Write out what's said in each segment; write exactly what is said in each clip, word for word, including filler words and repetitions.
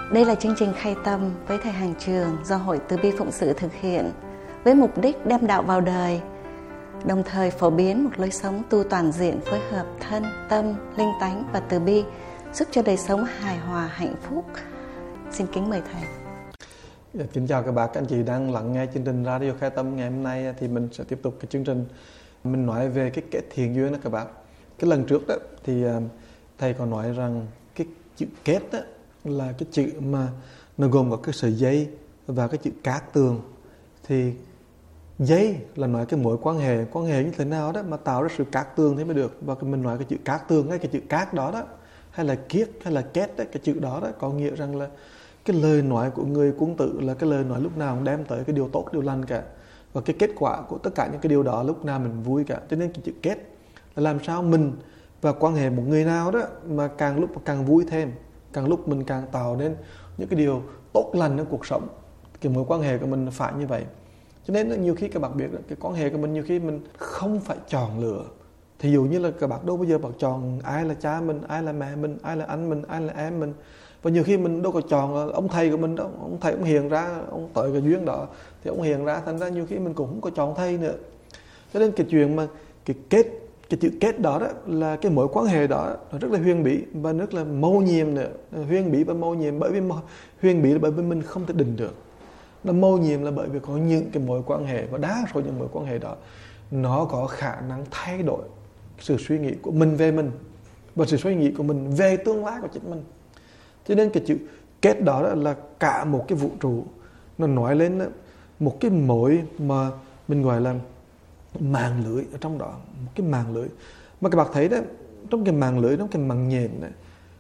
Đây là chương trình Khai Tâm với Thầy Hàng Trường do Hội Từ Bi Phụng Sự thực hiện với mục đích đem đạo vào đời, đồng thời phổ biến một lối sống tu toàn diện phối hợp thân, tâm, linh tánh và từ bi, giúp cho đời sống hài hòa, hạnh phúc. Xin kính mời Thầy. Dạ, kính chào các bạn, các anh chị đang lắng nghe chương trình Radio Khai Tâm. Ngày hôm nay thì mình sẽ tiếp tục cái chương trình mình nói về cái kết thiện duyên đó các bạn. Cái lần trước đó thì Thầy có nói rằng cái chữ kết đó là cái chữ mà nó gồm có cái sợi dây và cái chữ cát tường. Thì dây là nói cái mối quan hệ quan hệ như thế nào đó mà tạo ra sự cát tường thế mới được. Và mình nói cái chữ cát tường, cái chữ cát đó đó hay là kiết hay là kết đó, cái chữ đó đó có nghĩa rằng là cái lời nói của người quân tử là cái lời nói lúc nào cũng đem tới cái điều tốt, điều lành cả. Và cái kết quả của tất cả những cái điều đó lúc nào mình vui cả. Cho nên cái chữ kết là làm sao mình và quan hệ một người nào đó mà càng lúc càng vui thêm, càng lúc mình càng tạo nên những cái điều tốt lành trong cuộc sống. Cái mối quan hệ của mình phải như vậy. Cho nên nhiều khi các bạn biết cái quan hệ của mình nhiều khi mình không phải chọn lựa. Thí dụ như là các bạn đâu bao giờ bạn chọn ai là cha mình, ai là mẹ mình, ai là anh mình, ai là em mình. Và nhiều khi mình đâu có chọn ông thầy của mình đâu. Ông thầy ông hiện ra, ông tới cái duyên đó thì ông hiện ra, thành ra nhiều khi mình cũng không có chọn thầy nữa. Cho nên cái chuyện mà cái kết, cái chữ kết đó, đó là cái mối quan hệ đó nó rất là huyền bí và rất là mâu nhiệm nữa. Huyền bí và mâu nhiệm, bởi vì huyền bí là bởi vì mình không thể định được. Nó mâu nhiệm là bởi vì có những cái mối quan hệ, và đa số những mối quan hệ đó nó có khả năng thay đổi sự suy nghĩ của mình về mình và sự suy nghĩ của mình về tương lai của chính mình. Cho nên cái chữ kết đó là cả một cái vũ trụ, nó nói lên một cái mối mà mình gọi là màng lưới ở trong đó, một cái màng lưới mà các bạn thấy đó, trong cái màng lưới, trong cái màng nhện đó,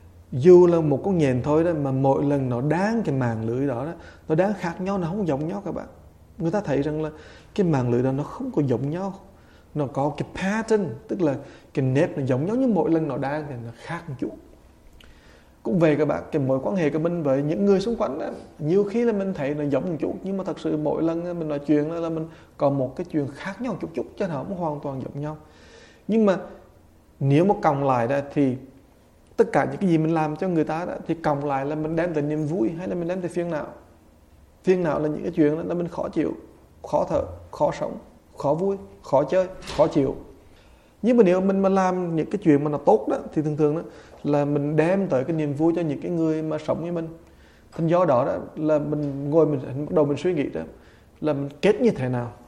dù là một con nhện thôi đó mà mỗi lần nó đan cái màng lưới đó, đó nó đan khác nhau, nó không giống nhau các bạn. Người ta thấy rằng là cái màng lưới đó nó không có giống nhau, nó có cái pattern, tức là cái nếp nó giống nhau nhưng mỗi lần nó đan thì nó khác một chút. Cũng về các bạn, cái mối quan hệ của mình với những người xung quanh đó, nhiều khi là mình thấy nó giống một chút nhưng mà thật sự mỗi lần mình nói chuyện là mình có một cái chuyện khác nhau chút chút chứ nó không hoàn toàn giống nhau. Nhưng mà nếu mà cộng lại đó thì tất cả những cái gì mình làm cho người ta đó thì cộng lại là mình đem tới niềm vui hay là mình đem tới phiền não. Phiền não là những cái chuyện đó là mình khó chịu, khó thở, khó sống, khó vui, khó chơi, khó chịu. Nhưng mà nếu mình mà làm những cái chuyện mà nó tốt đó thì thường thường đó là mình đem tới cái niềm vui cho những cái người mà sống với mình. Thành do đó, đó là mình ngồi mình bắt đầu mình suy nghĩ đó là mình kết như thế nào.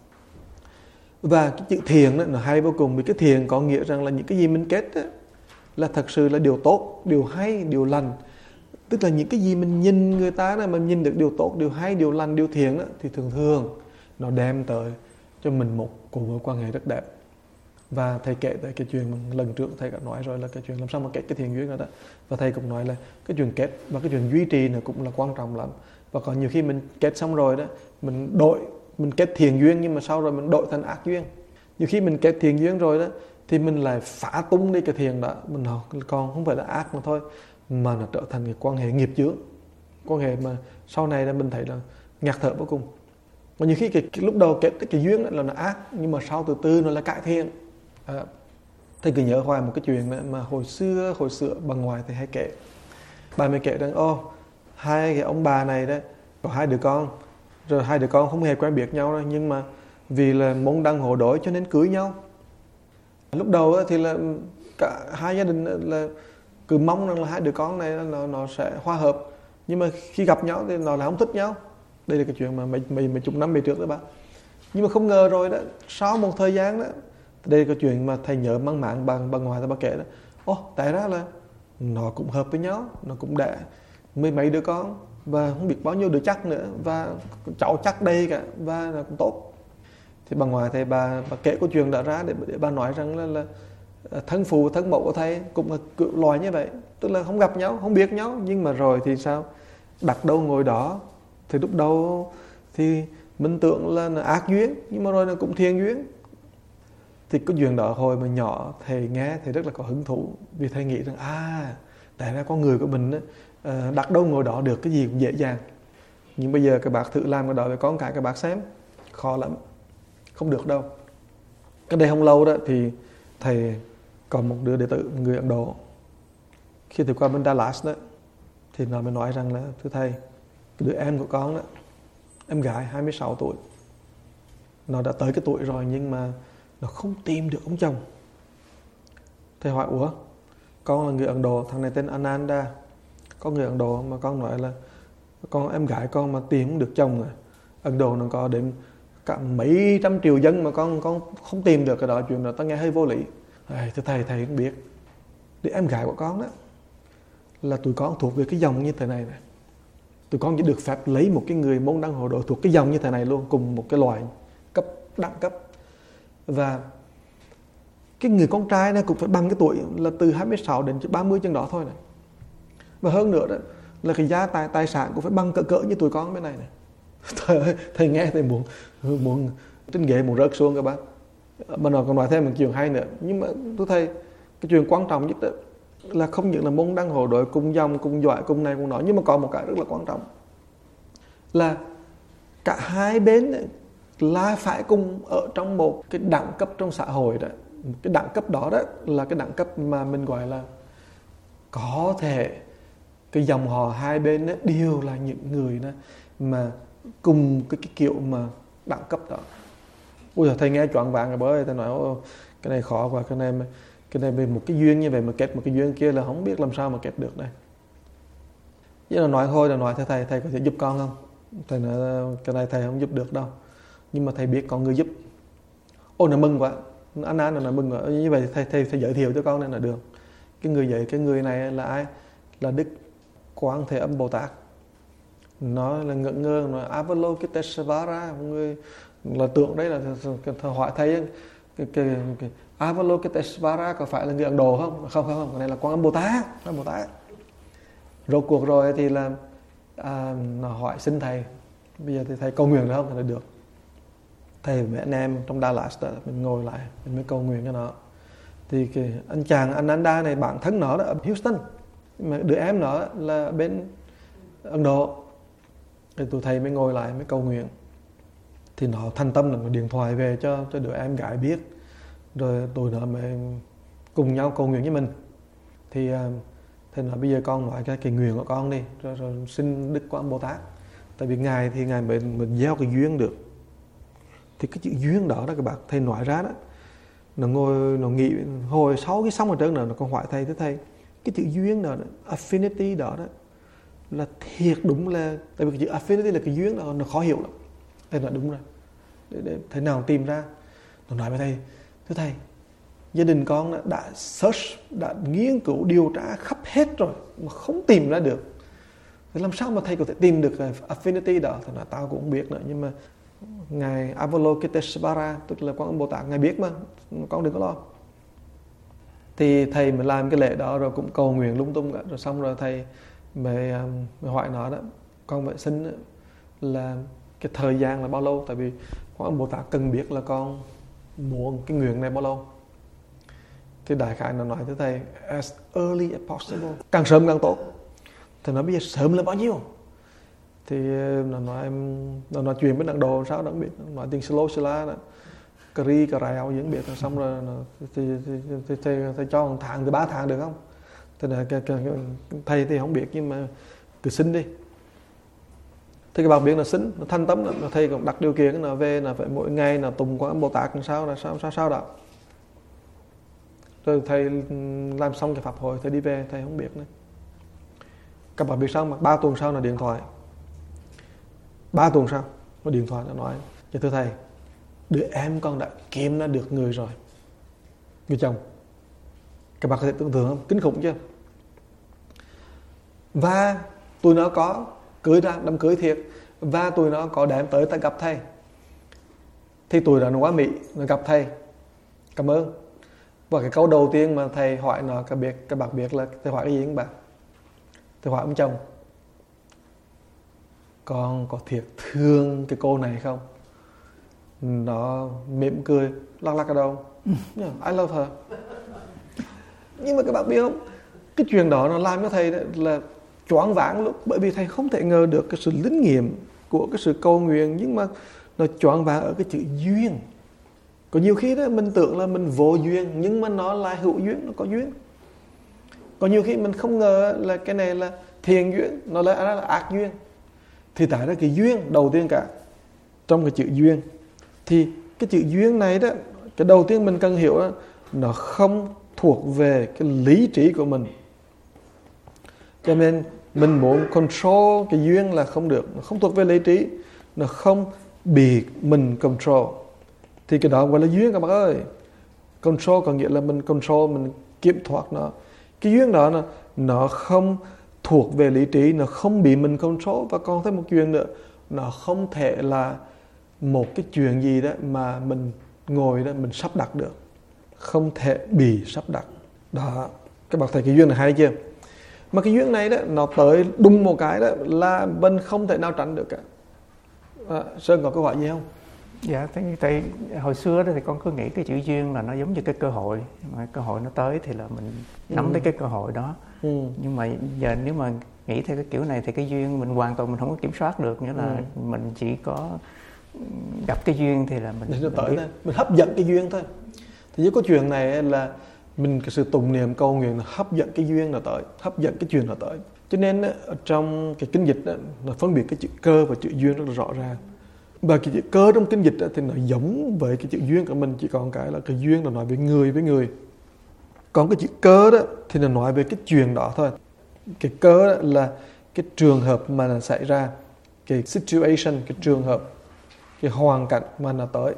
Và cái chữ thiện đó nó hay vô cùng, vì cái thiện có nghĩa rằng là những cái gì mình kết đó là thật sự là điều tốt, điều hay, điều lành. Tức là những cái gì mình nhìn người ta đó, mình nhìn được điều tốt, điều hay, điều lành, điều thiện đó, thì thường thường nó đem tới cho mình một cuộc mối quan hệ rất đẹp. Và thầy kể tới cái chuyện lần trước thầy đã nói rồi là cái chuyện làm sao mà kết cái thiện duyên đó, đó. Và thầy cũng nói là cái chuyện kết và cái chuyện duy trì nó cũng là quan trọng lắm. Và còn nhiều khi mình kết xong rồi đó, mình đổi, mình kết thiện duyên nhưng mà sau rồi mình đổi thành ác duyên. Nhiều khi mình kết thiện duyên rồi đó thì mình lại phá tung đi cái thiện đó, mình còn không phải là ác mà thôi, mà nó trở thành cái quan hệ nghiệp chướng, quan hệ mà sau này là mình thấy là ngạt thở vô cùng. Và nhiều khi cái, cái lúc đầu kết cái duyên là nó ác nhưng mà sau từ từ nó là cải thiện. À, thầy cứ nhớ hoài một cái chuyện mà hồi xưa hồi xưa bà ngoại thầy hay kể. Bà mới kể rằng ô hai cái ông bà này đấy có hai đứa con, rồi hai đứa con không hề quen biết nhau đâu, nhưng mà vì là môn đăng hộ đối cho nên cưới nhau. Lúc đầu thì là cả hai gia đình là cứ mong rằng là hai đứa con này nó, nó sẽ hòa hợp, nhưng mà khi gặp nhau thì nó lại không thích nhau. Đây là cái chuyện mà mấy, mấy, mấy chục năm về trước đó bà. Nhưng mà không ngờ rồi đó, sau một thời gian đó, đây là cái chuyện mà thầy nhớ mang mạng bằng bằng ngoài ta bà kể đó. Ô, tại ra là nó cũng hợp với nhau, nó cũng đẻ mấy mấy đứa con và không biết bao nhiêu đứa chắc nữa, và cháu chắc đây cả, và nó cũng tốt. Thì bà ngoài thầy bà, bà kể câu chuyện đó ra để, để bà nói rằng là, là thân phụ thân mẫu của thầy cũng là loài như vậy, tức là không gặp nhau, không biết nhau, nhưng mà rồi thì sao, đặt đâu ngồi đó. Thì lúc đầu thì mình tưởng là, là ác duyên, nhưng mà rồi nó cũng thiện duyên. Thì cái chuyện đó hồi mà nhỏ thầy nghe thầy rất là có hứng thú, vì thầy nghĩ rằng à tại ra con người của mình á, đặt đâu ngồi đó được, cái gì cũng dễ dàng. Nhưng bây giờ các bác thử làm cái đó với con cái các bác xem, khó lắm, không được đâu. Cái đây không lâu đó thì thầy còn một đứa đệ tử người Ấn Độ, khi thầy qua bên Dallas đó Thì nó mới nói rằng là thưa thầy, cái đứa em của con đó, em gái hai mươi sáu tuổi, nó đã tới cái tuổi rồi nhưng mà nó không tìm được ông chồng. Thầy hỏi ủa, con là người Ấn Độ, thằng này tên Ananda, có người Ấn Độ mà con nói là con em gái con mà tìm không được chồng rồi. Ấn Độ nó có đến cả mấy trăm triệu dân mà con con không tìm được cái đó, chuyện đó tao nghe hơi vô lý. Thầy thầy thầy cũng biết, đứa em gái của con đó là tụi con thuộc về cái dòng như thế này này. Tụi con chỉ được phép lấy một cái người môn đăng hộ độ thuộc cái dòng như thế này luôn, cùng một cái loại cấp đẳng cấp. Và cái người con trai này cũng phải bằng cái tuổi là từ hai mươi sáu đến ba mươi chân đó thôi này. Và hơn nữa đó là cái giá tài, tài sản cũng phải bằng cỡ cỡ như tụi con bên này này. Thầy ơi, thầy nghe thầy muốn muốn trên ghế muốn rớt xuống các bác. Mà nó còn nói thêm một chuyện hay nữa. Nhưng mà tôi thấy cái chuyện quan trọng nhất đó là không những là môn đăng hộ đối cùng dòng, cùng giỏi, cùng này cùng nọ, nhưng mà còn một cái rất là quan trọng là cả hai bên là phải cùng ở trong một cái đẳng cấp trong xã hội đó. Cái đẳng cấp đó đó là cái đẳng cấp mà mình gọi là có thể cái dòng họ hai bên đó đều là những người đó mà cùng cái, cái kiểu mà đẳng cấp đó. Ui giời, thầy nghe choáng váng rồi, bởi thầy nói cái này khó quá, cái này cái này về một cái duyên như vậy mà kết một cái duyên kia là không biết làm sao mà kết được đây. Chứ là nói thôi là nói thầy, thầy thầy có thể giúp con không? Thầy nói cái này thầy không giúp được đâu, nhưng mà thầy biết con người giúp. Ôi nó mừng quá, anh An là mừng quá. Như vậy thầy thầy phải giới thiệu cho con nên là được. Cái người vậy, cái người này là ai? Là Đức Quán Thế Âm Bồ Tát. Nó là ngỡ ngơ, nói Avalokiteshvara, người là tượng đấy là thầy hỏi thầy cái cái, cái Avalokiteshvara có phải là người Ấn Độ không? Không không không, cái này là Quan Âm Bồ Tát, Quan Bồ Tát. Rốt cuộc rồi thì là à, nó hỏi xin thầy, bây giờ thì thầy cầu nguyện được không? Thì là được. Thầy với anh em trong Dallas đó, mình ngồi lại mình mới cầu nguyện cho nó. Thì cái anh chàng Ananda này bản thân nó ở Houston, mà đứa em nó là bên Ấn Độ. Thì tụi thầy mới ngồi lại mới cầu nguyện. Thì nó thành tâm là một điện thoại về cho cho đứa em gái biết, rồi tụi nó mới cùng nhau cầu nguyện với mình. Thì thầy nói bây giờ con nói cái, cái nguyện của con đi, rồi, rồi xin Đức Quán Bồ Tát. Tại vì ngài thì ngài mình mình gieo cái duyên được. Thì cái chữ duyên đó đó các bạn, thầy nói ra đó, nó ngồi nó nghĩ hồi sáu cái xong rồi trơn nữa nó còn hỏi thầy, thế thầy cái chữ duyên đó, đó affinity đó đó là thiệt đúng là, tại vì cái chữ affinity là cái duyên đó nó khó hiểu lắm. Thầy nói đúng rồi, để, để thầy nào tìm ra. Nó nói với thầy, thưa thầy, gia đình con đã, đã search, đã nghiên cứu điều tra khắp hết rồi mà không tìm ra được. Thì làm sao mà thầy có thể tìm được affinity đó? Thầy nói tao cũng không biết nữa, nhưng mà ngài Avalokiteshvara, tức là Quan Âm Bồ Tát, ngài biết mà, con đừng có lo. Thì thầy mới làm cái lễ đó rồi cũng cầu nguyện lung tung cả. Rồi xong rồi thầy mới, mới hỏi nó đó, con phải xin là cái thời gian là bao lâu, tại vì Quan Âm Bồ Tát cần biết là con muốn cái nguyện này bao lâu. Thì đại khái nó nói với thầy as early as possible, càng sớm càng tốt. Thì nó bây giờ sớm là bao nhiêu? Thì nó nói em nó nói chuyện với Ấn Độ sao đó không biết, nói tiếng slow sla đó, cà ri cà rào gì không biết. Rồi xong rồi nó, thì, thì, thì, thì, thì, thì cho một tháng từ ba tháng được không? Thì là cái, cái, cái, thầy thì không biết, nhưng mà cứ xin đi. Thì cái bác biết là xin, nó thanh tâm, nó thầy cũng đặt điều kiện là về là phải mỗi ngày là tùng Quan Âm Bồ Tát làm sao là sao sao sao đó. Rồi thầy làm xong cái pháp hội thầy đi về, thầy không biết nữa. Các bạn biết sao mà ba tuần sau là điện thoại, ba tuần sau nó điện thoại nó nói, dạ thưa thầy, đứa em con đã kiếm ra được người rồi, người chồng. Các bạn có thể tưởng tượng không? Kinh khủng chưa? Và tụi nó có cưới ra, đám cưới thiệt, và tụi nó có đem tới ta gặp thầy. Thì tụi nó qua Mỹ, nó gặp thầy, cảm ơn. Và cái câu đầu tiên mà thầy hỏi nó, các biết, các bạn biết là thầy hỏi cái gì các bạn? Thầy hỏi ông chồng, con có thiệt thương cái cô này không? Nó mỉm cười, lắc lắc cái đầu, yeah, I love her. Nhưng mà các bạn biết không, cái chuyện đó nó làm cho thầy là choáng váng lúc, bởi vì thầy không thể ngờ được cái sự linh nghiệm của cái sự cầu nguyện, nhưng mà nó choáng váng ở cái chữ duyên. Có nhiều khi đó mình tưởng là mình vô duyên, nhưng mà nó lại hữu duyên, nó có duyên. Có nhiều khi mình không ngờ là cái này là thiện duyên nó là, nó là ác duyên. Thì tại ra cái duyên đầu tiên cả trong cái chữ duyên, thì cái chữ duyên này đó, cái đầu tiên mình cần hiểu đó, nó không thuộc về cái lý trí của mình. Cho nên mình muốn control cái duyên là không được, nó không thuộc về lý trí, nó không bị mình control. Thì cái đó gọi là duyên các bạn ơi. Control có nghĩa là mình control, mình kiểm soát nó. Cái duyên đó nó, nó không thuộc về lý trí, nó không bị mình control. Và còn thêm một chuyện nữa, nó không thể là một cái chuyện gì đó mà mình ngồi đó mình sắp đặt được, không thể bị sắp đặt. Đó, các bạn thấy cái duyên này hay chưa? Mà cái duyên này đó, nó tới đùng một cái đó là mình không thể nào tránh được cả. À, Sơn có câu hỏi gì không? Dạ, tại, tại hồi xưa đó thì con cứ nghĩ cái chữ duyên là nó giống như cái cơ hội, mà cơ hội nó tới thì là mình nắm ừ. lấy cái cơ hội đó. Ừ. Nhưng mà giờ nếu mà nghĩ theo cái kiểu này thì cái duyên mình hoàn toàn mình không có kiểm soát được, nghĩa là ừ. mình chỉ có gặp cái duyên thì là mình, mình mình tới biết. Thôi. Mình hấp dẫn cái duyên thôi. Thì với câu chuyện này là mình cái sự tụng niệm cầu nguyện là hấp dẫn cái duyên là tới, hấp dẫn cái chuyện là tới. Cho nên ở trong cái kinh dịch đó, nó phân biệt cái chữ cơ và chữ duyên rất là rõ ràng. Và cái chữ cơ trong kinh dịch đó, thì nó giống với cái chữ duyên của mình, chỉ còn cái là cái duyên là nói về người với người. Còn cái chữ cơ đó thì nó nói về cái chuyện đó thôi. Cái cơ đó là cái trường hợp mà nó xảy ra, cái situation, cái trường hợp, cái hoàn cảnh mà nó tới.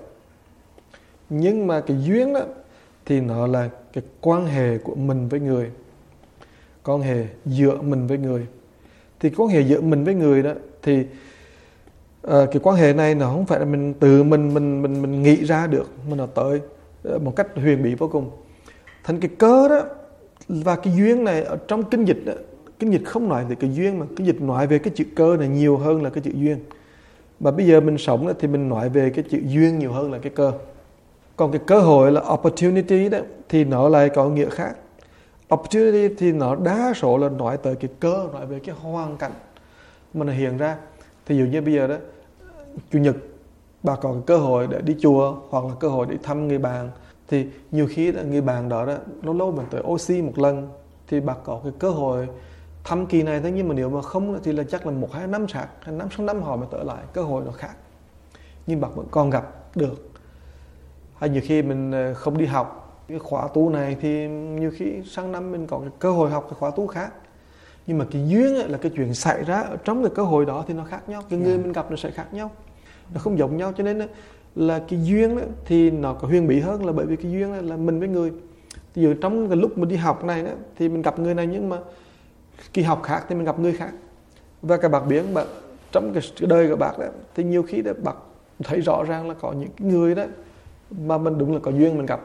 Nhưng mà cái duyên đó thì nó là cái quan hệ của mình với người, quan hệ giữa mình với người. Thì quan hệ giữa mình với người đó thì uh, cái quan hệ này nó không phải là mình tự mình mình mình mình nghĩ ra được, mà nó tới uh, một cách huyền bí vô cùng. Thành cái cơ đó và cái duyên này ở trong kinh dịch đó, kinh dịch không nói về cái duyên mà kinh dịch nói về cái chữ cơ này nhiều hơn là cái chữ duyên. Mà bây giờ mình sống đó, thì mình nói về cái chữ duyên nhiều hơn là cái cơ. Còn cái cơ hội là opportunity đó thì nó lại có nghĩa khác. Opportunity thì nó đa số là nói tới cái cơ, nói về cái hoàn cảnh mà nó hiện ra. Thì dụ như bây giờ đó, Chủ nhật bà có cái cơ hội để đi chùa hoặc là cơ hội để thăm người bạn, thì nhiều khi đó, người bạn đó, đó lâu lâu mình tới ô xê một lần thì bà có cái cơ hội thăm kỳ này thôi. Nhưng mà nếu mà không thì là chắc là một hai năm sạc, hai năm sáu năm họ mới tới lại, cơ hội nó khác. Nhưng bà vẫn còn gặp được. Hay nhiều khi mình không đi học cái khóa tu này thì nhiều khi sang năm mình có cái cơ hội học cái khóa tu khác. Nhưng mà cái duyên là cái chuyện xảy ra ở trong cái cơ hội đó thì nó khác nhau. Cái người mình gặp nó sẽ khác nhau, nó không giống nhau. Cho nên là cái duyên thì nó có huyền bí hơn, là bởi vì cái duyên là mình với người. Ví dụ trong cái lúc mình đi học này thì mình gặp người này, nhưng mà kỳ học khác thì mình gặp người khác. Và các bạn biết bạn, trong cái đời của bạn đó, thì nhiều khi đó bạn thấy rõ ràng là có những người đó mà mình đúng là có duyên mình gặp.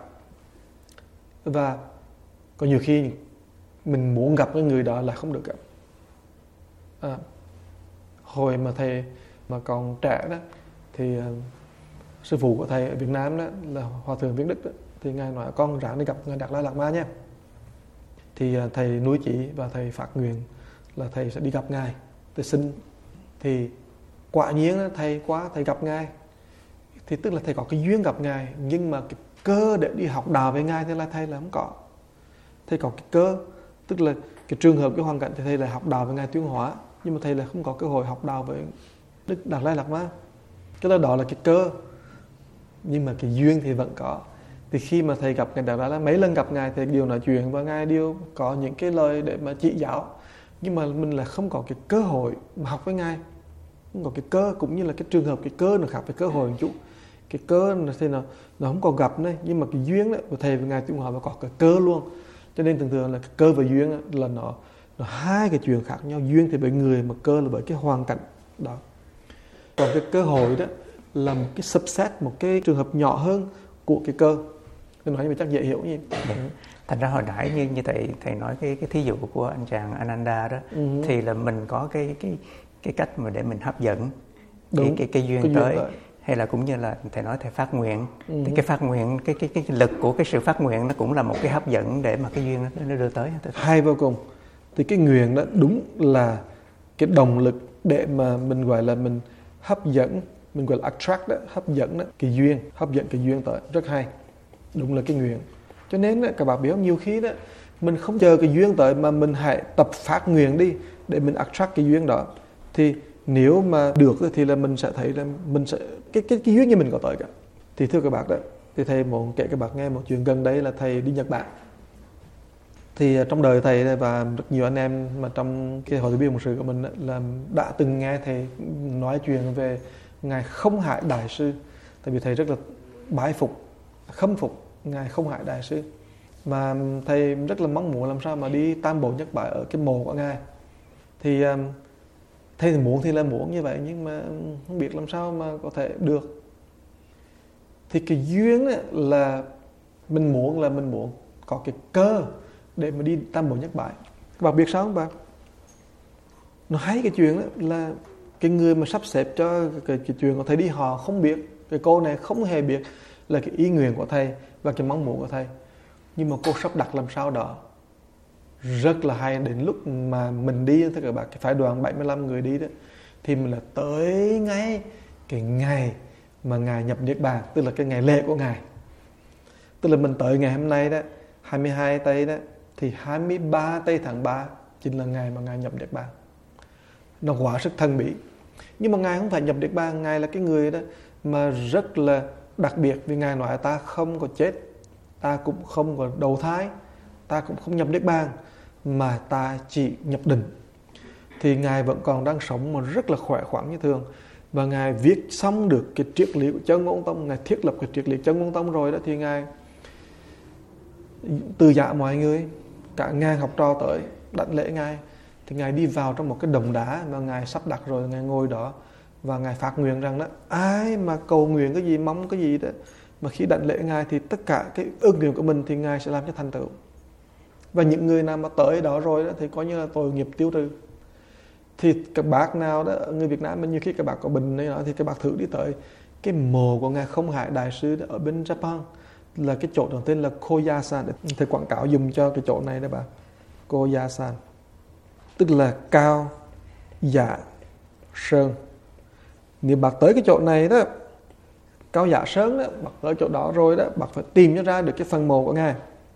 Và có nhiều khi mình muốn gặp cái người đó là không được gặp. À, hồi mà thầy mà còn trẻ đó thì uh, sư phụ của thầy ở Việt Nam đó là Hòa thượng Viễn Đức đó, thì ngài nói con ráng đi gặp ngài Đạt Lai Lạt Ma nha. Thì uh, thầy nuôi chỉ và thầy phát nguyện là thầy sẽ đi gặp ngài, thầy xin. Thì quả nhiên đó, thầy qua thầy gặp ngài, thì tức là thầy có cái duyên gặp ngài, nhưng mà cái cơ để đi học đạo với ngài thì là thầy là không có. Thầy có cái cơ, tức là cái trường hợp, cái hoàn cảnh thì thầy là học đạo với ngài Tuyên Hóa, nhưng mà thầy là không có cơ hội học đạo với Đức Đạt Lai Lạt Ma. Cái đó, đó là cái cơ, nhưng mà cái duyên thì vẫn có. Thì khi mà thầy gặp ngài Đạt Lai, mấy lần gặp ngài thì đều nói chuyện và ngài đều có những cái lời để mà chỉ giáo, nhưng mà mình là không có cái cơ hội mà học với ngài, không có cái cơ. Cũng như là cái trường hợp cái cơ nó khác với cơ hội một chút. Cái cơ thì nó, nó không còn gặp đấy, nhưng mà cái duyên đó của thầy với ngài Tuyên Hóa nó có cái cơ luôn. Cho nên thường thường là cái cơ và duyên là nó, nó hai cái chuyện khác nhau. Duyên thì bởi người, mà cơ là bởi cái hoàn cảnh đó. Còn cái cơ hội đó là một cái subset, một cái trường hợp nhỏ hơn của cái cơ. Tôi nói như vậy chắc dễ hiểu nhỉ. Ừ. Thành ra hồi nãy như như thầy thầy nói cái cái thí dụ của anh chàng Ananda đó, ừ. thì là mình có cái cái cái cách mà để mình hấp dẫn Đúng. cái cái cái duyên, cái duyên tới. tới. Hay là cũng như là thầy nói thầy phát nguyện, ừ. thì cái phát nguyện, cái cái cái lực của cái sự phát nguyện nó cũng là một cái hấp dẫn để mà cái duyên nó, nó đưa tới. Hay vô cùng. Thì cái nguyện đó đúng là cái động lực để mà mình gọi là mình hấp dẫn, mình gọi là attract đó, hấp dẫn đó, cái duyên, hấp dẫn cái duyên tới. Rất hay. Đúng là cái nguyện. Cho nên đó, các bạn biết không, nhiều khi đó mình không chờ cái duyên tới mà mình hãy tập phát nguyện đi, để mình attract cái duyên đó. Thì nếu mà được thì là mình sẽ thấy là mình sẽ cái cái cái duyên như mình có tới cả. Thì thưa các bạn đó, thì thầy muốn kể các bạn nghe một chuyện gần đây là thầy đi Nhật Bản. Thì trong đời thầy và rất nhiều anh em mà trong cái hội từ bi mục sự của mình là đã từng nghe thầy nói chuyện về ngài Không Hải Đại sư. Tại vì thầy rất là bái phục, khâm phục ngài Không Hải Đại sư, mà thầy rất là mong muốn làm sao mà đi tam bộ nhất bái ở cái mộ của ngài. Thì thầy thì muốn thì là muốn như vậy, nhưng mà không biết làm sao mà có thể được. Thì cái duyên ấy là mình muốn là mình muốn có cái cơ để mà đi tam bộ nhất bái. Các bạn biết sao không bạn? Nó hay cái chuyện đó là cái người mà sắp xếp cho cái, cái chuyện của thầy đi, họ không biết, cái cô này không hề biết là cái ý nguyện của thầy và cái mong muốn của thầy, nhưng mà cô sắp đặt làm sao đó rất là hay. Đến lúc mà mình đi, thưa các bạn, cái phái đoàn bảy mươi lăm người đi đó, thì mình là tới ngay cái ngày mà ngài nhập niết bàn, tức là cái ngày lễ của ngài. Tức là mình tới ngày hôm nay đó, hai mươi hai tây đó, thì hai mươi ba tây tháng ba chính là ngày mà ngài nhập niết bàn. Nó quá sức thần bí. Nhưng mà ngài không phải nhập niết bàn, ngài là cái người đó mà rất là đặc biệt, vì ngài nói ta không có chết, ta cũng không có đầu thai, ta cũng không nhập niết bàn, mà ta chỉ nhập định. Thì ngài vẫn còn đang sống mà rất là khỏe khoắn như thường. Và ngài viết xong được cái triết lý của Chân Ngôn Tông, ngài thiết lập cái triết lý Chân Ngôn Tông rồi đó, thì ngài từ dạ mọi người, cả ngàn học trò tới đảnh lễ ngài. Thì ngài đi vào trong một cái đồng đá mà ngài sắp đặt rồi, ngài ngồi đó và ngài phát nguyện rằng đó, ai mà cầu nguyện cái gì, mong cái gì đó, mà khi đảnh lễ ngài thì tất cả cái ước nguyện của mình thì ngài sẽ làm cho thành tựu. Và những người nào mà tới đó rồi đó thì coi như là tội nghiệp tiêu trừ. Thì các bác nào đó, người Việt Nam mình nhiều khi các bác có bệnh này đó, thì các bác thử đi tới cái mộ của ngài Không Hải Đại sư đó, ở bên Japan, là cái chỗ đầu tên là Koyasan. Thầy quảng cáo dùng cho cái chỗ này đó bạn, Koyasan, tức là cao dạ sơn. Nếu bác tới cái chỗ này đó, cao dạ sơn đó, bác tới chỗ đó rồi đó, bác phải tìm cho ra được cái phần mộ của ngài.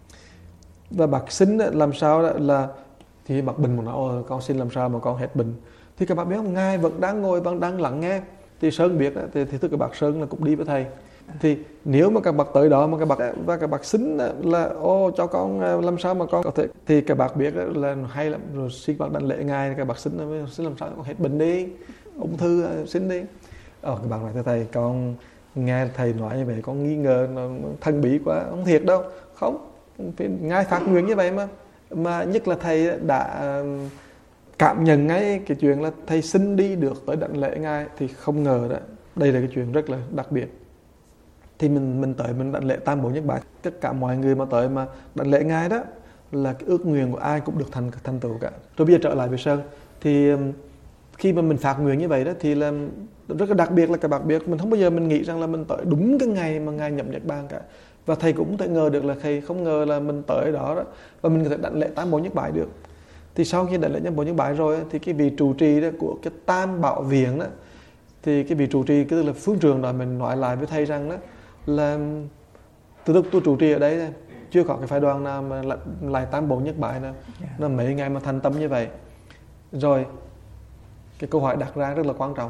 Và bác xin đó, làm sao đó là, thì bác Bình một nói, ôi con xin làm sao mà con hết bệnh. Thì các bác biết không, ngài vẫn đang ngồi, vẫn đang lắng nghe. Thì Sơn biết đó, thì, thì thưa các bác, Sơn là cũng đi với thầy. Thì nếu mà các bác tới đó mà các bác và các bác xin là ô cho con làm sao mà con có thể, thì các bác biết là hay lắm. Rồi xin bác đảnh lễ ngài, các bác xin xin làm sao con hết bệnh đi, ung thư xin đi. Ờ các bác nói thưa thầy, con nghe thầy nói như vậy con nghi ngờ nó thần bí quá, không thiệt đâu. Không, ngài phát nguyện như vậy mà. Mà nhất là thầy đã cảm nhận ngay cái chuyện là thầy xin đi được tới đảnh lễ ngài, thì không ngờ đó, đây là cái chuyện rất là đặc biệt. Thì mình mình tới mình đảnh lễ tam bộ nhất bái, tất cả mọi người mà tới mà đảnh lễ ngài đó là cái ước nguyện của ai cũng được thành thành tựu cả. Rồi bây giờ trở lại với Sơn, thì khi mà mình phát nguyện như vậy đó thì là rất là đặc biệt, là các bạn biết mình không bao giờ mình nghĩ rằng là mình tới đúng cái ngày mà ngài nhập niết bàn cả. Và thầy cũng thể ngờ được là thầy không ngờ là mình tới đó, đó và mình có thể đảnh lễ tam bộ nhất bái được. Thì sau khi đảnh lễ tam bộ nhất bái rồi thì cái vị trụ trì đó của cái Tam Bảo Viện đó, thì cái vị trụ trì tức là phương trường đó, mình nói lại với thầy rằng đó là từ lúc tôi trụ trì ở đây chưa có cái phái đoàn nào mà lại, lại tam bộ nhất bái nào, yeah. Nó mấy ngày mà thành tâm như vậy. Rồi cái câu hỏi đặt ra rất là quan trọng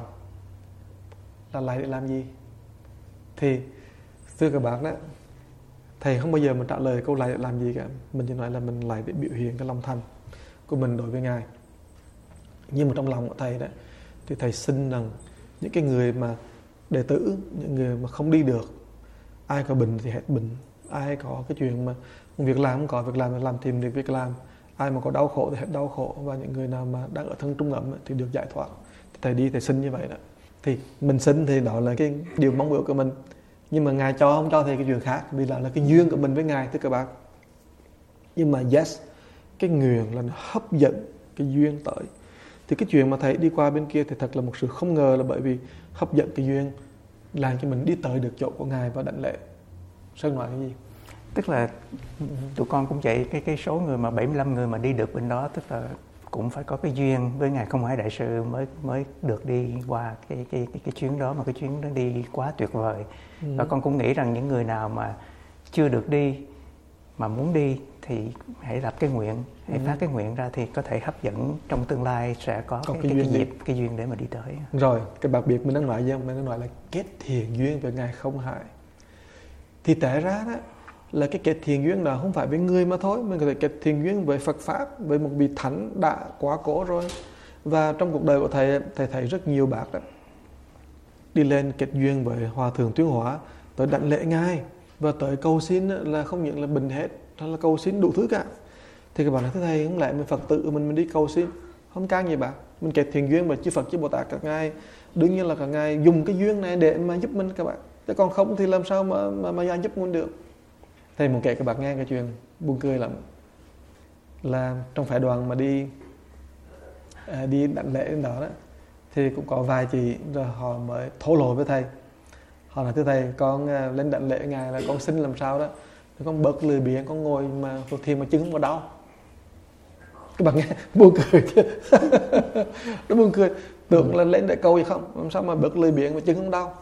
là lại để làm gì? Thì thưa các bạn đó, thầy không bao giờ mình trả lời câu lại để làm gì cả. Mình chỉ nói là mình lại để biểu hiện cái lòng thành của mình đối với ngài. Nhưng mà trong lòng của thầy đó, thì thầy xin rằng những cái người mà đệ tử, những người mà không đi được, ai có bệnh thì hết bệnh, ai có cái chuyện mà việc làm không có việc làm thì làm tìm được việc làm, ai mà có đau khổ thì hết đau khổ, và những người nào mà đang ở thân trung ấm thì được giải thoát. Thì thầy đi thầy xin như vậy đó. Thì mình xin thì đó là cái điều mong ước của mình. Nhưng mà ngài cho không cho thì cái chuyện khác, vì là, là cái duyên của mình với ngài, thưa các bạn. Nhưng mà yes, cái nguyện là nó hấp dẫn cái duyên tới. Thì cái chuyện mà thầy đi qua bên kia thì thật là một sự không ngờ, là bởi vì hấp dẫn cái duyên làm cho mình đi tới được chỗ của ngài và đảnh lễ. Sơn nói cái gì? Tức là tụi con cũng vậy, cái cái số người mà bảy mươi lăm người mà đi được bên đó, tức là cũng phải có cái duyên với ngài Không Hải Đại sư mới mới được đi qua cái cái cái cái chuyến đó, mà cái chuyến đó đi quá tuyệt vời. Ừ. Và con cũng nghĩ rằng những người nào mà chưa được đi mà muốn đi thì hãy lập cái nguyện thì ừ. phát cái nguyện ra thì có thể hấp dẫn trong tương lai sẽ có, có cái, cái, cái, cái dịp cái duyên để mà đi tới. Rồi cái đặc biệt mình đang nói gì không? Mình đang nói là kết thiện duyên với Ngài không hại. Thì té ra đó là cái kết thiện duyên đó không phải với người mà thôi, mình có thể kết thiện duyên với Phật pháp, với một vị thánh đã quá cố rồi. Và trong cuộc đời của thầy, thầy thấy rất nhiều bác đó đi lên kết duyên với Hòa Thượng Tuyên Hóa, tới đảnh lễ Ngài và tới cầu xin là không những là bình hết, đó là cầu xin đủ thứ cả. Thì các bạn nói thế thầy, không lẽ mình Phật tử mình mình đi cầu xin, không can gì bác, mình kết thiện duyên với chư Phật chư Bồ Tát các ngài, đương nhiên là các ngài dùng cái duyên này để mà giúp mình các bạn, chứ còn không thì làm sao mà mà, mà giúp mình được. Thầy muốn kể các bạn nghe cái chuyện buồn cười lắm, là trong phái đoàn mà đi à, đi đảnh lễ đó đó, thì cũng có vài chị rồi họ mới thổ lộ với thầy, họ nói thưa thầy, con lên đảnh lễ ngài là con xin làm sao đó, con bớt lười biếng, con ngồi mà thiền mà chân không có đau. Các bạn nghe buồn cười chứ? Nó buồn cười, tưởng là lên đại cầu gì không, làm sao mà bớt lười biếng mà chân không đau.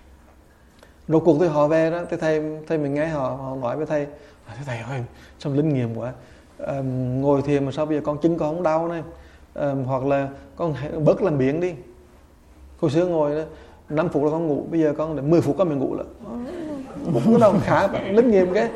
Rồi cuộc thì họ về đó, thì thầy thầy mình nghe họ, họ nói với thầy, thầy ơi sao linh nghiệm quá, à, ngồi thiền mà sao bây giờ con chân con không đau này, à, hoặc là con bớt làm biếng đi. Hồi xưa ngồi đó năm phút là con ngủ, bây giờ con để mười phút con mình ngủ là cũng có đâu khá linh nghiệm cái.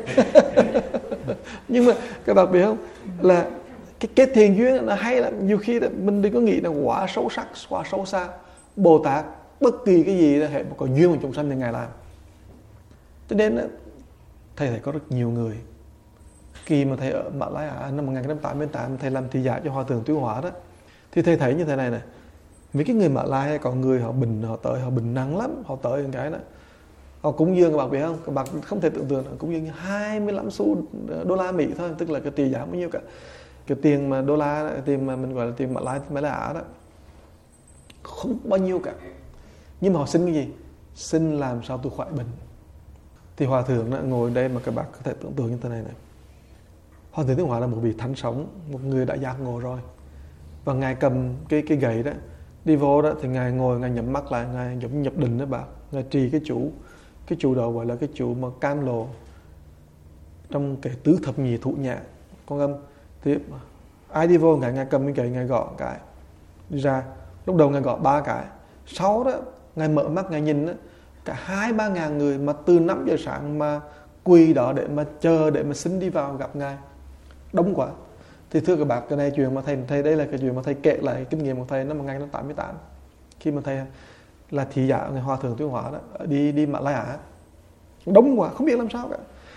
Nhưng mà các bạn biết không, là cái kết thiện duyên là hay lắm, nhiều khi là mình đừng có nghĩ là quá sâu sắc, quá sâu xa. Bồ Tát bất kỳ cái gì là hệ có duyên của chúng sanh thì ngài làm. Cho nên thầy thấy có rất nhiều người, khi mà thầy ở Mã Lai Ả năm một nghìn chín trăm tám mươi tám thầy làm thị giả cho Hòa Thượng Tuyên Hóa đó, thì thầy thấy như thế này này, mấy cái người Mã Lai có người họ bình, họ tới họ bình năng lắm, họ tới cái đó họ cúng dường, các bạn biết không, các bạn không thể tưởng tượng là cúng dường hai mươi lăm xu đô la Mỹ thôi, tức là cái tỷ giá bao nhiêu cả, cái tiền mà đô la, tiền mà mình gọi là tiền Mã Lai, Mã Lai Ả đó, không bao nhiêu cả. Nhưng mà họ xin cái gì? Xin làm sao tôi khỏi bệnh. Thì Hòa Thượng đó, ngồi đây mà các bạn có thể tưởng tượng như thế này này. Hòa Thượng Tuyên Hóa là một vị thánh sống, một người đã giác ngộ rồi. Và ngài cầm cái cái gậy đó đi vô đó, thì ngài ngồi, ngài nhắm mắt lại, ngài giống nhập định đó bạn, ngài trì cái chủ, cái chủ đầu gọi là cái chủ mà cam lồ trong cái tứ thập nhị thụ nhã con âm. Thì ai đi vô ngài ngài cầm cái gậy, ngài gõ cái đi ra. Lúc đầu ngài gõ ba cái, sau đó ngài mở mắt ngài nhìn đó, cả hai ba ngàn người mà từ năm giờ sáng mà quỳ đó để mà chờ, để mà xin đi vào gặp ngài, đông quá. Thì thưa các bạn, cái này chuyện mà thầy thầy đây là cái chuyện mà thầy kể lại kinh nghiệm của thầy năm một nghìn chín trăm tám mươi tám, khi mà thầy là thị giả người Hòa Thượng Tuyên Hóa đó, đi đi Mã Lai Ả, đông quá không biết làm sao cả.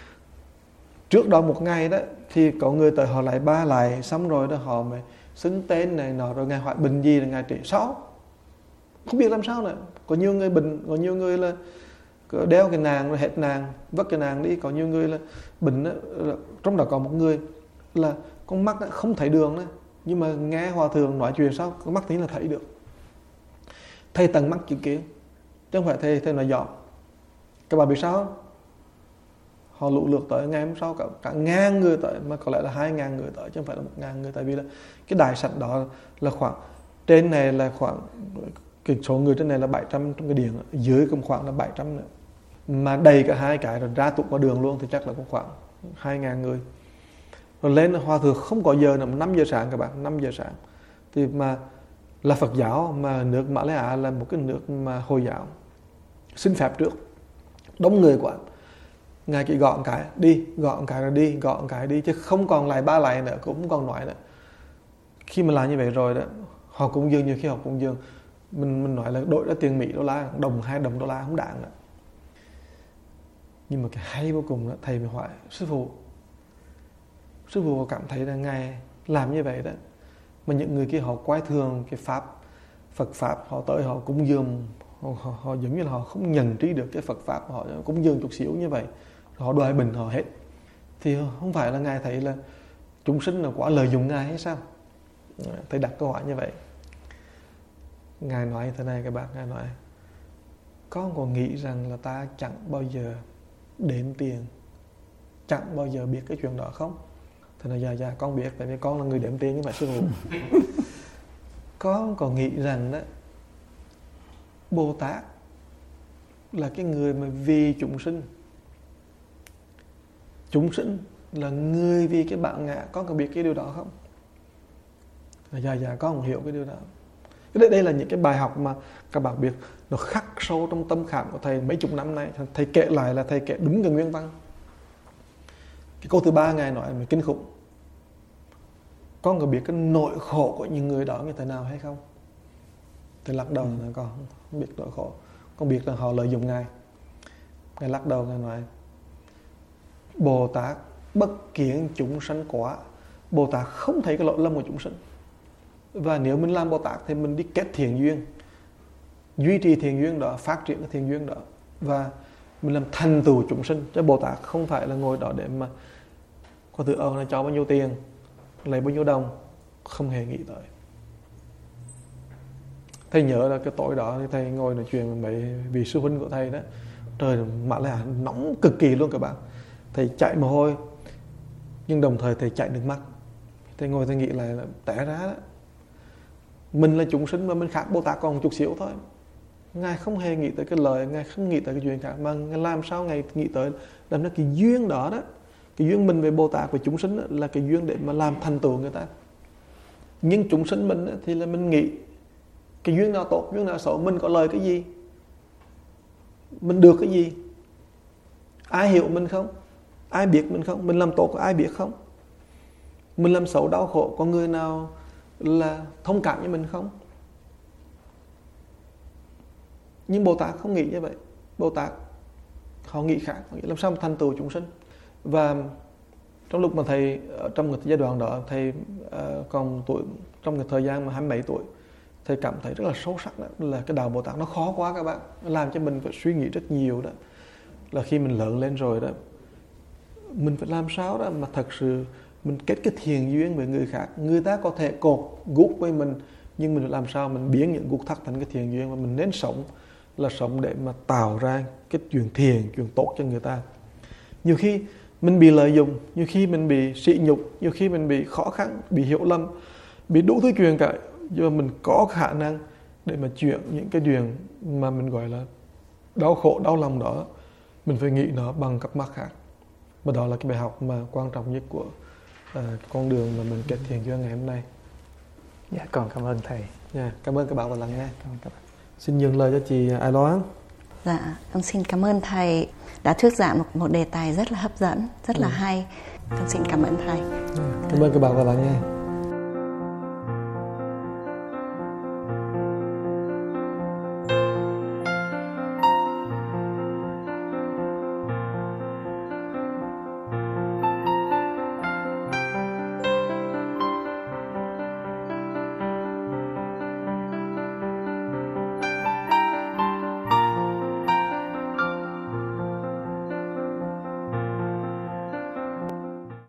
Trước đó một ngày đó thì có người tới họ lại ba lại, xong rồi đó họ mới xứng tên này nọ, rồi ngài hoại bệnh gì là ngài trị sáu, không biết làm sao nữa. Có nhiều người bệnh, có nhiều người là đeo cái nàng rồi hết nàng, vất cái nàng đi. Có nhiều người là bệnh đó, trong đó có một người là con mắt đó, không thấy đường đó, nhưng mà nghe Hòa Thượng nói chuyện sao con mắt tí là thấy được. Thầy tận mắt chứng kiến, chứ không phải thầy thầy nói dọn. Các bạn biết sao không? Họ lũ lượt tới, ngày hôm sau cả, cả ngàn người tới, mà có lẽ là hai ngàn người tới chứ không phải là một ngàn người. Tại vì là cái đại sảnh đó là khoảng, trên này là khoảng, cái số người trên này là bảy trăm trong cái điện, dưới cũng khoảng là bảy trăm nữa, mà đầy cả hai cái rồi ra tụng qua đường luôn thì chắc là cũng khoảng hai ngàn người. Rồi lên Hòa Thượng không có giờ nào, năm giờ sáng các bạn, năm giờ sáng. Thì mà là Phật giáo, mà nước Mã Lai Ả là một cái nước mà Hồi giáo, xin phép trước, đông người quá. Ngài chỉ gọn cái đi, gọn cái rồi đi, gọn cái đi, chứ không còn lại ba lại nữa, cũng không còn nói nữa. Khi mà làm như vậy rồi đó, họ cũng dường, như khi họ cũng dường, mình mình nói là đổi ra tiền Mỹ đô la, đồng hai đồng đô la không đáng nữa. Nhưng mà cái hay vô cùng đó, thầy mới hỏi sư phụ, sư phụ cảm thấy là ngài làm như vậy đó, mà những người kia họ quay thường cái pháp Phật pháp, họ tới họ cúng dường, họ, họ, họ giống như là họ không nhận trí được cái Phật pháp, họ cúng dường chút xíu như vậy, họ đoài bình họ hết. Thì không phải là ngài thấy là chúng sinh là quá lợi dụng ngài hay sao? Thầy đặt câu hỏi như vậy. Ngài nói thế này các bạn, ngài nói, con có nghĩ rằng là ta chẳng bao giờ đếm tiền, chẳng bao giờ biết cái chuyện đó không? Thì nói dạ dạ con biết, tại vì con là người đếm tiền như vậy sư phụ. Con có nghĩ rằng đó, Bồ Tát là cái người mà vì chúng sinh, chúng sinh là người vì cái bản ngã. Con có biết cái điều đó không? Dạ dạ con không hiểu cái điều đó. Đây, đây là những cái bài học mà các bạn biết nó khắc sâu trong tâm khảm của thầy mấy chục năm nay. Thầy kể lại là thầy kể đúng cái nguyên văn. Cái câu thứ ba Ngài nói là kinh khủng. Con có biết cái nỗi khổ của những người đó như thế nào hay không? Thầy lắc đầu ừ. là con không biết nỗi khổ. Con biết là họ lợi dụng Ngài. Ngài lắc đầu, Ngài nói Bồ Tát bất kiến chúng sanh quá. Bồ Tát không thấy cái lỗi lầm của chúng sanh. Và nếu mình làm Bồ Tát thì mình đi kết thiện duyên, duy trì thiện duyên đó, phát triển cái thiện duyên đó, và mình làm thành tựu chúng sinh. Chứ Bồ Tát không phải là ngồi đó để mà có tự ơn là cho bao nhiêu tiền, lấy bao nhiêu đồng, không hề nghĩ tới. Thầy nhớ là cái tối đó thì thầy ngồi nói chuyện với mấy vị sư huynh của thầy đó. Trời mà là nóng cực kỳ luôn các bạn. Thầy chạy mồ hôi, nhưng đồng thời thầy chạy nước mắt. Thầy ngồi thầy nghĩ lại là té ra đó, mình là chúng sinh mà mình khác Bồ Tát còn một chút xíu thôi. Ngài không hề nghĩ tới cái lời, Ngài không nghĩ tới cái chuyện khác, mà Ngài làm sao Ngài nghĩ tới làm ra cái duyên đó đó. Cái duyên mình với Bồ Tát, với chúng sinh đó, là cái duyên để mà làm thành tựu người ta. Nhưng chúng sinh mình đó, thì là mình nghĩ cái duyên nào tốt, duyên nào xấu, mình có lời cái gì, mình được cái gì, ai hiểu mình không, ai biết mình không, mình làm tốt có ai biết không, mình làm xấu đau khổ có người nào là thông cảm với mình không? Nhưng Bồ Tát không nghĩ như vậy. Bồ Tát họ nghĩ khác, họ nghĩ làm sao mà thành tựu chúng sinh. Và trong lúc mà thầy ở trong cái giai đoạn đó, thầy uh, còn tuổi, trong cái thời gian mà hai mươi mấy tuổi, thầy cảm thấy rất là sâu sắc đó, là cái đạo Bồ Tát nó khó quá các bạn, nó làm cho mình phải suy nghĩ rất nhiều đó. Là khi mình lớn lên rồi đó, mình phải làm sao đó mà thật sự mình kết cái thiện duyên với người khác. Người ta có thể cột gút với mình, nhưng mình làm sao mình biến những gút thắt thành cái thiện duyên. Và mình nên sống là sống để mà tạo ra cái chuyện thiện, chuyện tốt cho người ta. Nhiều khi mình bị lợi dụng, nhiều khi mình bị sỉ nhục, nhiều khi mình bị khó khăn, bị hiểu lầm, bị đủ thứ chuyện cả. Nhưng mà mình có khả năng để mà chuyển những cái chuyện mà mình gọi là đau khổ, đau lòng đó, mình phải nghĩ nó bằng các mắt khác. Và đó là cái bài học mà quan trọng nhất của uh, con đường mà mình kết thiện duyên ngày hôm nay. Dạ, con cảm ơn thầy. Yeah, cảm ơn các bạn đã lắng nghe. Cảm ơn các bạn. Xin nhường lời cho chị Ai Loan. Dạ, con xin cảm ơn thầy đã thuyết giảng một, một đề tài rất là hấp dẫn, rất là ừ. hay. Con xin cảm ơn thầy. Yeah, cảm ơn các bạn đã lắng nghe.